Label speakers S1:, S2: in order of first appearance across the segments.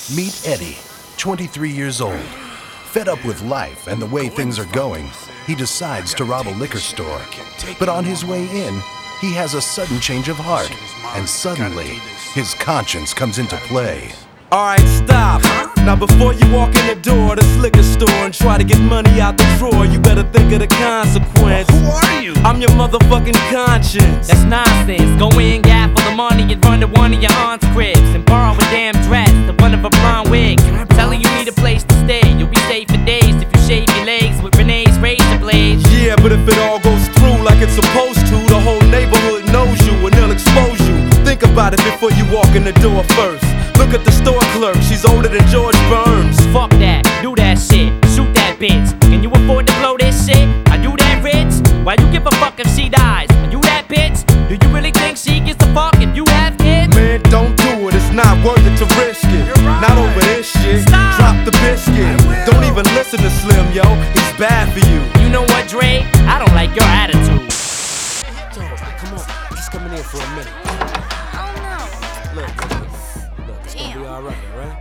S1: Meet Eddie, 23 years old. Fed up with life and the way things are going, he decides to rob a liquor store. But on his way in, he has a sudden change of heart, and suddenly, his conscience comes into play.
S2: Alright, stop. Now before you walk in the door of this liquor store and try to get money out the drawer, you better think of the consequence.
S3: Who are you?
S2: I'm your motherfucking conscience.
S4: That's nonsense. Go in, gap for the money and run to one of your aunt's cribs and borrow a damn dress, the one of a blonde wig. Telling you need a place to stay. You'll be safe for days if you shave your legs with Renee's razor blades.
S2: Yeah, but if it all goes through like it's supposed to, the whole neighborhood knows you and they'll expose you. Think about it before you walk in the door first. Look at the store clerk, she's older than George Burns.
S4: Fuck that, do that shit, shoot that bitch. Can you afford to blow this shit? Are you that rich? Why you give a fuck if she dies? Are you that bitch? Do you really think she gives a fuck if you have kids?
S2: Man, don't do it, it's not worth it to risk it. Not over this shit,
S4: Stop.
S2: drop the biscuit. Don't even listen to Slim, yo, he's bad for you.
S4: You know what, Dre? I don't like your attitude.
S2: Come on, just coming in for a minute. Look, it's gonna be alright, alright?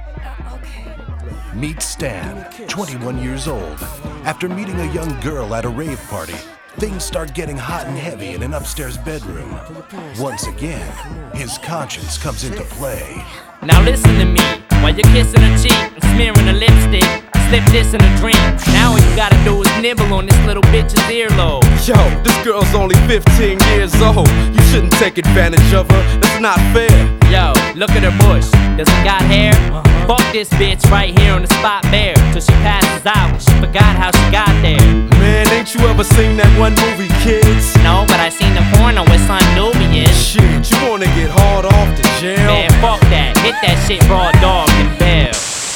S1: Meet Stan, 21 years old. After meeting a young girl at a rave party, things start getting hot and heavy in an upstairs bedroom. Once again, his conscience comes into play.
S4: Now listen to me, while you're kissing her cheek and smearing her lipstick, slip this in a drink. Now all you gotta do is nibble on this little bitch's earlobe.
S2: Yo, this girl's only 15 years old. You shouldn't take advantage of her, that's not fair.
S4: Yo, look at her bush, does it got hair? Fuck this bitch right here on the spot bare, till she passes out, she forgot how she got there.
S2: Man, ain't you ever seen that one movie, Kids?
S4: No, but I seen the porno with Son Nubian.
S2: Shit, you wanna get hard off to jail?
S4: Man, fuck that, hit that shit raw dog and bail.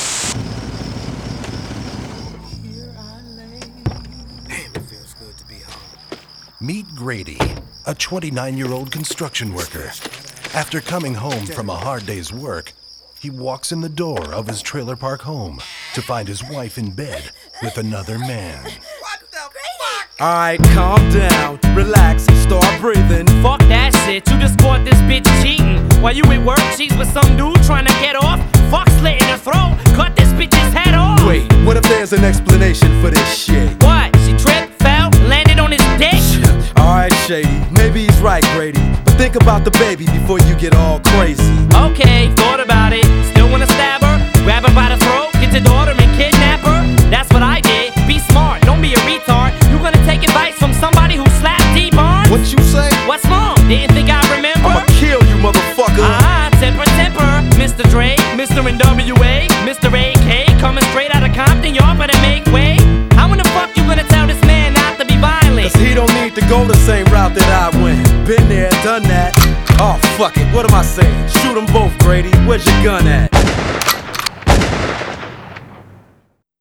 S1: Meet Grady, a 29-year-old construction worker. After coming home from a hard day's work, he walks in the door of his trailer park home to find his wife in bed with another man.
S3: What the fuck?
S2: Alright, calm down, relax, start breathing.
S4: Fuck that shit, you just caught this bitch cheating. While you at work, she's with some dude trying to get off. Fuck slit in her throat, cut this bitch's head off.
S2: Wait, what if there's an explanation for this shit?
S4: What? She tripped, fell, landed on his dick?
S2: Alright, Shady, maybe he's right, Grady. But think about the baby before you get all crazy.
S4: Okay, thought about it. Still wanna stab her? Grab her by the throat, get your daughter and kidnap her? That's what I did. Be smart, don't be a retard. You gonna take advice from somebody who slapped T-Barnes?
S2: What you say?
S4: What's wrong? Didn't think I remember?
S2: I'ma kill you, motherfucker.
S4: Temper, temper. Mr. Dre, Mr. NWA, Mr. AK, coming straight out of Compton, y'all better make way. How in the fuck you gonna tell this man not to be violent?
S2: Cause he don't need to go the same route that I went. Been there, done that. Oh, fuck it, what am I saying? Shoot them both, Grady. Where's your gun at?